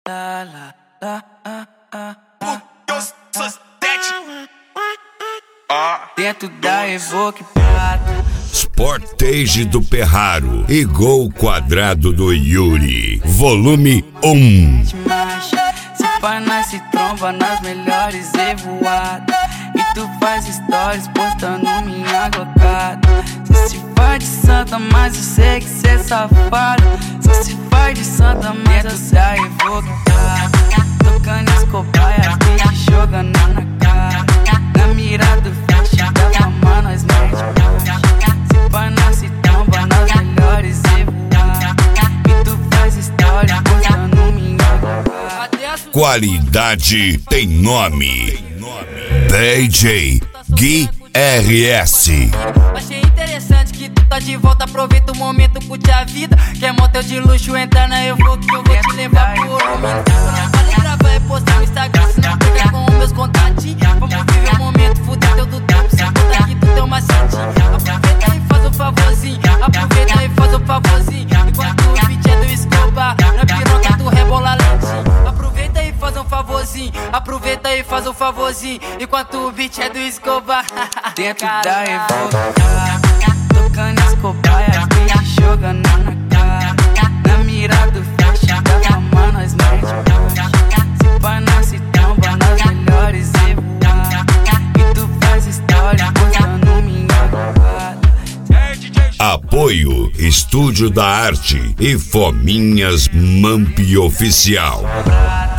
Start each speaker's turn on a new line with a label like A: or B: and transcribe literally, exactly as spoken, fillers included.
A: La, la, la, ah, ah, ah, ah. Dentro da Evoque Prata,
B: Sportage do Perraro e Gol Quadrado do Yuri, volume um.
A: Se pá, nós se tromba nas melhores evoadas, e tu faz stories postando minha glocada. Cê se faz de santa, mas eu sei que cê é safado. Cê se faz de santa, mas eu sei a Evoque Prata. Tocando as cobaias, bitch jogando na cara. Na mira do flash, da fama nós mete marcha. Se pá, nós se tromba nas melhores evoadas, e tu faz stories postando minha glocada.
B: Qualidade tem nome. D J Gui R S.
C: Achei interessante que tu tá de volta, aproveita o momento, curte a vida. Quer motel de luxo, entra na Evoque que eu vou te levar pro Oromino. Não vale gravar e postar no Instagram, se não pega com os meus contatinhos. Vamos viver o momento, fuder teu do tempo, sem contar que tu tem uma macetinho. Aproveita e faz um favorzinho, aproveita e faz um favorzinho. Enquanto o beat é do Escobar, na piroca tu rebola lentinho. Aproveita e faz um favorzinho, aproveita e faz um favorzinho. Enquanto o beat é do Escobar.
A: Dentro da Evoque Prata, tocando as cobaias, bitch jogando na cara. Na mira do flash, da fama nós mete marcha. Se pá, nós se tromba nas melhores evoadas, e tu faz história postando minha glocada.
B: Apoio Estúdio da Arte e Fominhas Mamp Oficial.